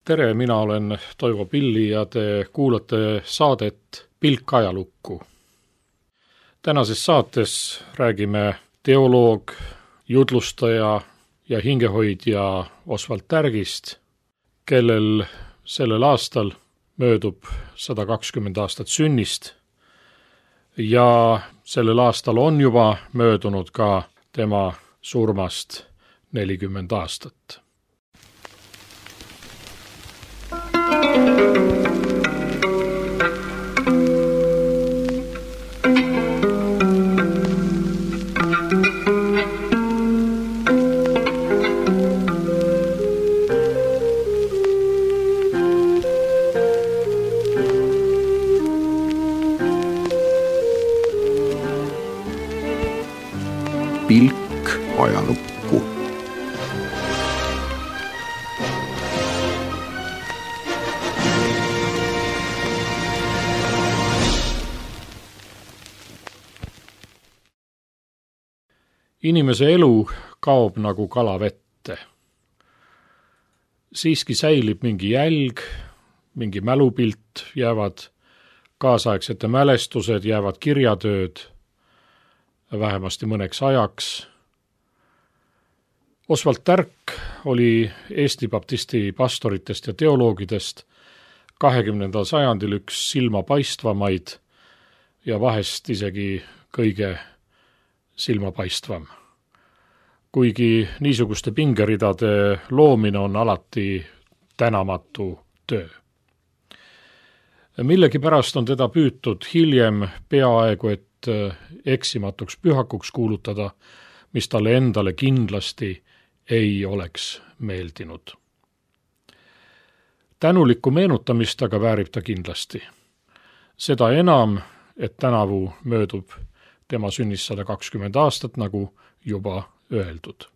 Tere, mina olen Toivo Pilli ja te kuulate saadet Pilk ajalukku. Tänases saates räägime teoloog, jutlustaja ja hingehoidja Oswald Tärgist, kellel sellel aastal möödub 120 aastat sünnist ja sellel aastal on juba möödunud ka tema surmast 40 aastat. Pilk ajalukku. Inimese elu kaob nagu kala vette. Siiski säilib mingi jälg, mingi mälupilt, jäävad kaasaegsete mälestused, jäävad kirjatööd, vähemasti mõneks ajaks. Oswald Tärk oli Eesti baptisti pastoritest ja teoloogidest 20. sajandil üks silmapaistvamaid ja vahest isegi kõige silmapaistvam. Kuigi niisuguste pingeridade loomine on alati tänamatu töö. Millegipärast on teda püütud hiljem peaaegu et eksimatuks pühakuks kuulutada, mis talle endale kindlasti ei oleks meeldinud. Tänulikku meenutamist aga väärib ta kindlasti. Seda enam, et tänavu möödub tema sünnist 120 aastat, nagu juba öeldud.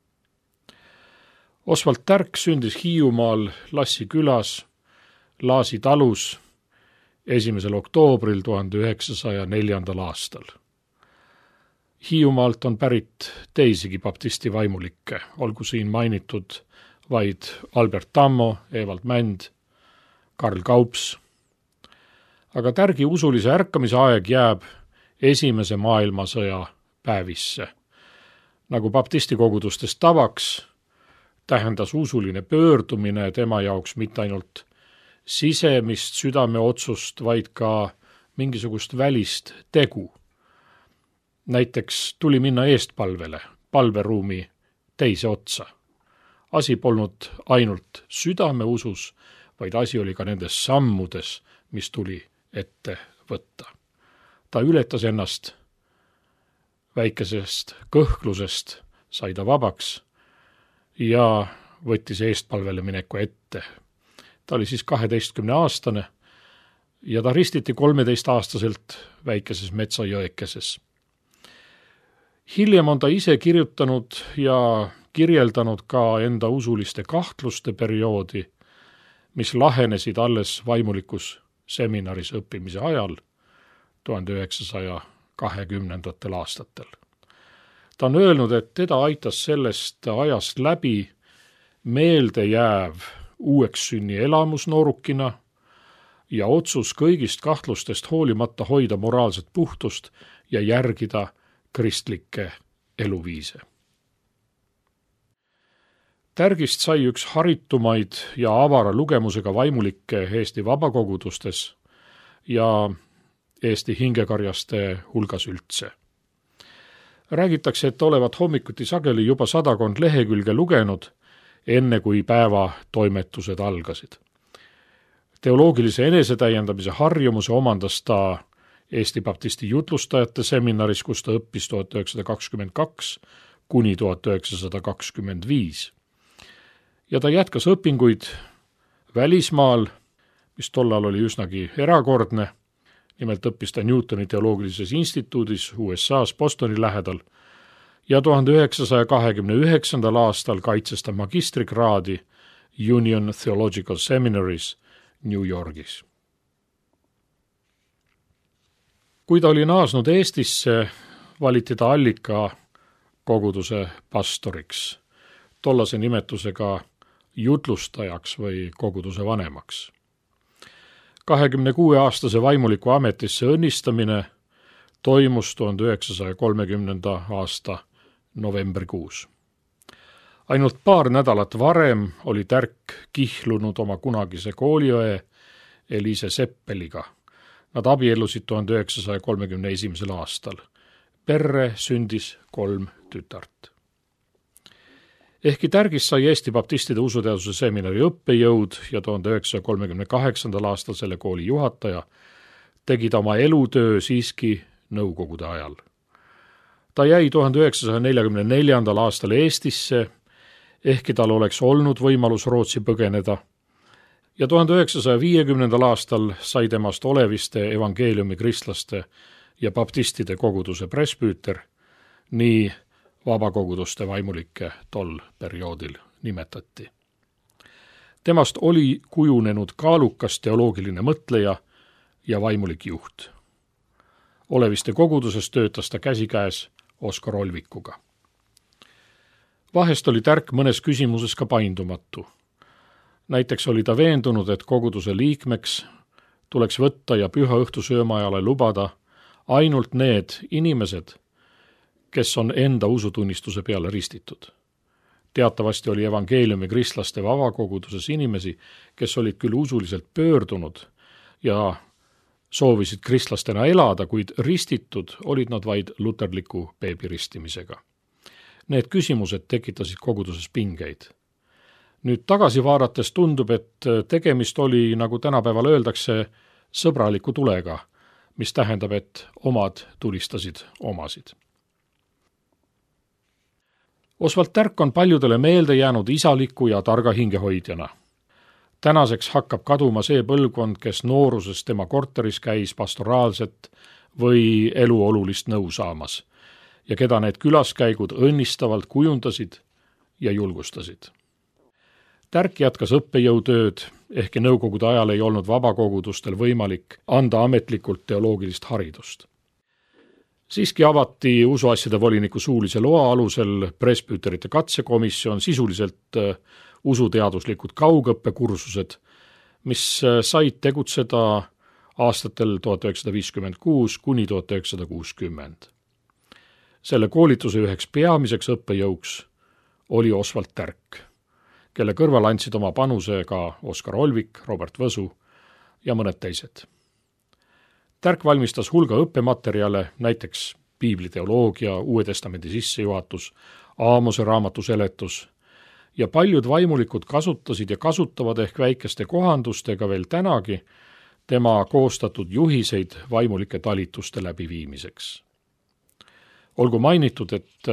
Oswald Tärk sündis Hiiumaal Lassi külas, Laasi talus 1. oktoobril 1904. aastal. Hiiumaalt on pärit teisigi baptisti vaimulikke, olgu siin mainitud vaid Albert Tammo, Evald Mänd, Karl Kaups. Aga Tärgi usulise ärkamise aeg jääb Esimese maailmasõja päevisse. Nagu baptisti kogudustest tavaks, tähendas usuline pöördumine tema jaoks mitte ainult sisemist südameotsust, vaid ka mingisugust välist tegu. Näiteks tuli minna eestpalvele, palveruumi teise otsa. Asi polnud ainult südameusus, vaid asi oli ka nendes sammudes, mis tuli ette võtta. Ta ületas ennast väikesest kõhklusest, sai ta vabaks ja võttis eestpalvele mineku ette. Ta oli siis 12-aastane ja ta ristiti 13-aastaselt väikeses metsajõekeses. Hiljem on ta ise kirjutanud ja kirjeldanud ka enda usuliste kahtluste perioodi, mis lahenesid alles vaimulikus seminaris õppimise ajal 1920. aastatel. Ta on öelnud, et teda aitas sellest ajast läbi meeldejääv uueks sünni elamus noorukina ja otsus kõigist kahtlustest hoolimata hoida moraalset puhtust ja järgida kristlikke eluviise. Tärgist sai üks haritumaid ja avara lugemusega vaimulikke Eesti vabakogudustes ja Eesti hingekarjaste hulgas üldse. Räägitakse, et olevat hommikuti sageli juba 100 lehekülge lugenud, enne kui päeva toimetused algasid. Teoloogilise enesetäiendamise harjumuse omandas ta Eesti baptisti jutlustajate seminaris, kus ta õppis 1922 kuni 1925. Ja ta jätkas õpinguid välismaal, mis tollal oli üsnagi erakordne. Nimelt õppis ta Newtoni teoloogilises instituudis USA's Bostoni lähedal ja 1929. aastal kaitses ta magistrikraadi Union Theological Seminaries New Yorgis. Kui ta oli naasnud Eestisse, valiti ta Allika koguduse pastoriks, tollase nimetusega jutlustajaks või koguduse vanemaks. 26-aastase vaimuliku ametisse õnnistamine toimus 1930. aasta novembrikuus. Ainult paar nädalat varem oli Tärk kihlunud oma kunagise kooliõe Eliise Seppeliga. Nad abiellusid 1931. aastal. Perre sündis 3 tütart. Ehkki Tärgist sai Eesti baptistide usuteaduse seminari õppejõud ja 1938. aastal selle kooli juhataja, tegi ta oma elutöö siiski nõukogude ajal. Ta jäi 1944. aastal Eestisse, ehkki tal oleks olnud võimalus Rootsi põgeneda, ja 1950. aastal sai temast Oleviste evangeeliumi kristlaste ja baptistide koguduse presbüüter, nii vabakoguduste vaimulikke tol perioodil nimetati. Temast oli kujunenud kaalukas teoloogiline mõtleja ja vaimulik juht. Oleviste koguduses töötas ta käsikäes Oskar Olvikuga. Vahest oli Tärk mõnes küsimuses ka paindumatu. Näiteks oli ta veendunud, et koguduse liikmeks tuleks võtta ja püha õhtu söömaajale lubada ainult need inimesed, kes on enda usutunnistuse peale ristitud. Teatavasti oli evangeeliumi kristlaste vabakoguduses inimesi, kes olid küll usuliselt pöördunud ja soovisid kristlastena elada, kuid ristitud olid nad vaid luterliku beebiristimisega. Need küsimused tekitasid koguduses pingeid. Nüüd tagasi vaadates tundub, et tegemist oli, nagu tänapäeval öeldakse, sõbraliku tulega, mis tähendab, et omad tulistasid omasid. Osvald Tärk on paljudele meelde jäänud isaliku ja targa hingehoidjana. Tänaseks hakkab kaduma see põlvkond, kes nooruses tema korteris käis pastoraalset või elu olulist nõu saamas ja keda need külaskäigud õnnistavalt kujundasid ja julgustasid. Tärk jätkas õppejõutööd, ehkki nõukogude ajal ei olnud vabakogudustel võimalik anda ametlikult teoloogilist haridust. Siiski avati usuasjade voliniku suulise loa alusel presbüüterite katsekomisjon, sisuliselt usuteaduslikud kaugõppekursused, mis said tegutseda aastatel 1956 kuni 1960. Selle koolituse üheks peamiseks õppejõuks oli Osvald Tärk, kelle kõrval andsid oma panuse ka Oskar Olvik, Robert Võsu ja mõned teised. Tärk valmistas hulga õppematerjale, näiteks piibliteoloogia, Uue Testamendi sissejuhatus, Aamose raamatu seletus, ja paljud vaimulikud kasutasid ja kasutavad ehk väikeste kohandustega veel tänagi tema koostatud juhiseid vaimulike talituste läbiviimiseks. Olgu mainitud, et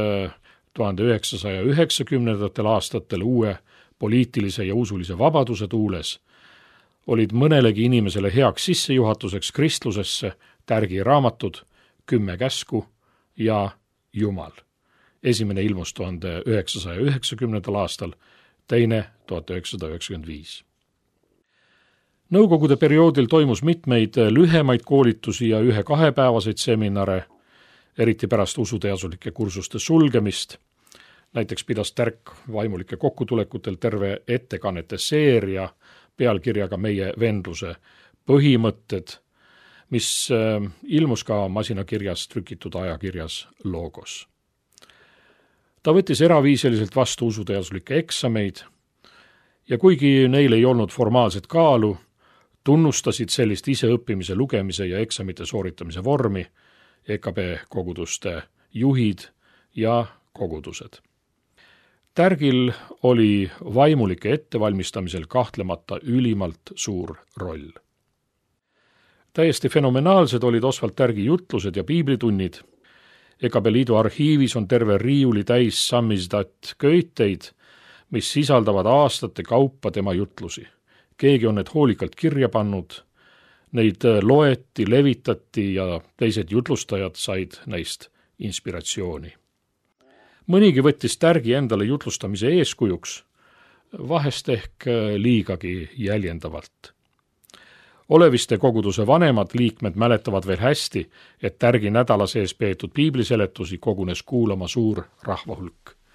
1990. aastatel uue poliitilise ja usulise vabaduse tuules olid mõnelegi inimesele heaks sissejuhatuseks kristlusesse Tärgi raamatud 10 käsku ja Jumal. Esimene ilmus 1990. aastal, teine 1995. Nõukogude perioodil toimus mitmeid lühemaid koolitusi ja 1-2-päevaseid seminare, eriti pärast usuteaduslike kursuste sulgemist. Näiteks pidas Tärk vaimulike kokkutulekutel terve ettekannete seeria pealkirjaga Meie vendluse põhimõtted, mis ilmus ka masinakirjas trükitud ajakirjas Logos. Ta võttis eraviisiliselt vastu usuteaduslikke eksameid ja kuigi neil ei olnud formaalset kaalu, tunnustasid sellist iseõppimise, lugemise ja eksamite sooritamise vormi EKB koguduste juhid ja kogudused. Tärgil oli vaimulike ettevalmistamisel kahtlemata ülimalt suur roll. Täiesti fenomenaalsed olid Osvald Tärgi jutlused ja piiblitunnid. EKB Liidu arhiivis on terve riiuli täis samizdat köiteid, mis sisaldavad aastate kaupa tema jutlusi. Keegi on need hoolikalt kirja pannud, neid loeti, levitati ja teised jutlustajad said neist inspiratsiooni. Mõnigi võttis Tärgi endale jutlustamise eeskujuks, vahest ehk liigagi jäljendavalt. Oleviste koguduse vanemad liikmed mäletavad veel hästi, et Tärgi nädala sees peetud piibliseletusi kogunes kuulama suur rahvahulk.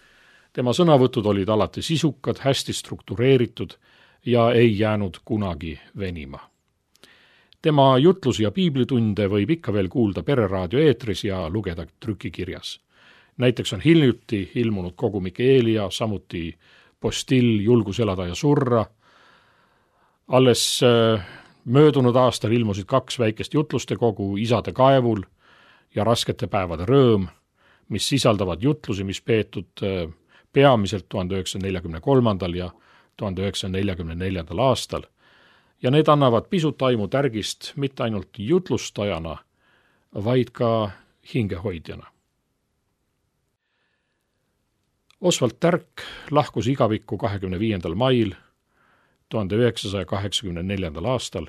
Tema sõnavõtud olid alati sisukad, hästi struktureeritud ja ei jäänud kunagi venima. Tema jutlusi ja piiblitunde võib ikka veel kuulda pereraadio eetris ja lugeda trükikirjas. Näiteks on hiljuti ilmunud kogumik Eelia, samuti Postill, julgus elada ja surra. Alles möödunud aastal ilmusid 2 väikest jutluste kogu Isade kaevul ja Raskete päevade rõõm, mis sisaldavad jutlusi, mis peetud peamiselt 1943. ja 1944. aastal. Ja need annavad pisut aimu Tärgist mitte ainult jutlustajana, vaid ka hingehoidjana. Oswald Tärk lahkus igavikku 25. mail 1984. aastal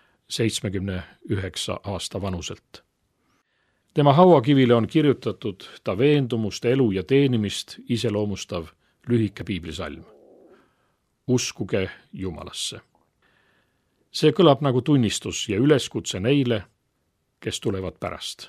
79 aasta vanuselt. Tema hauakivile on kirjutatud ta veendumust, elu ja teenimist iseloomustav lühike piiblisalm. Uskuge Jumalasse. See kõlab nagu tunnistus ja üleskutse neile, kes tulevad pärast.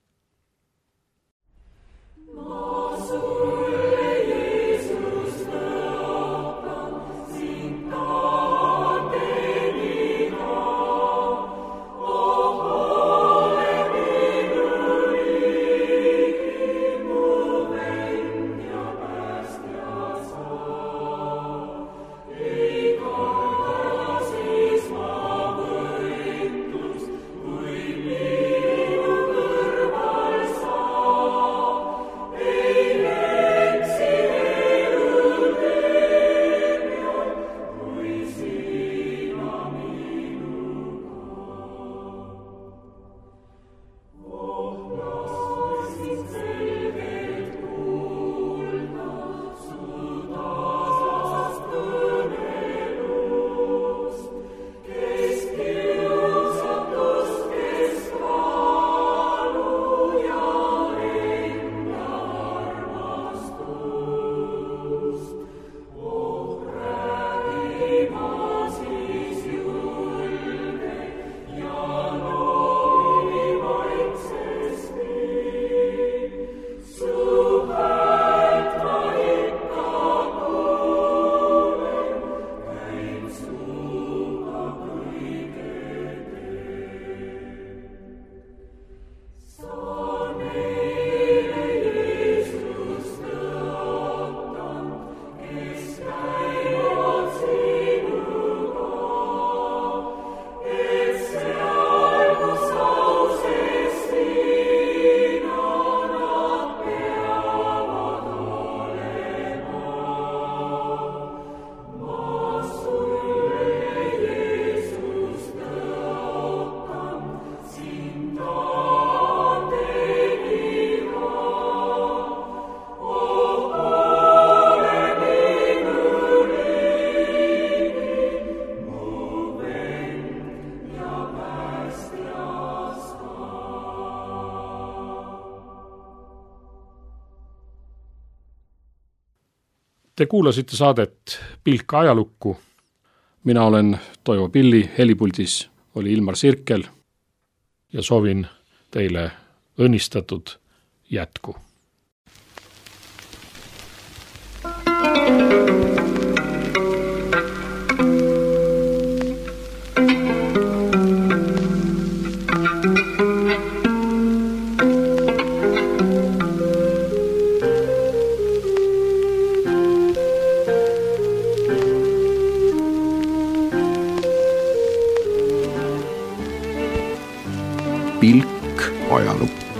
Te kuulasite saadet Pilk ajalukku. Mina olen Toivo Pilli, helipuldis oli Ilmar Sirkel ja soovin teile õnnistatud jätku. Pilk ajalukku.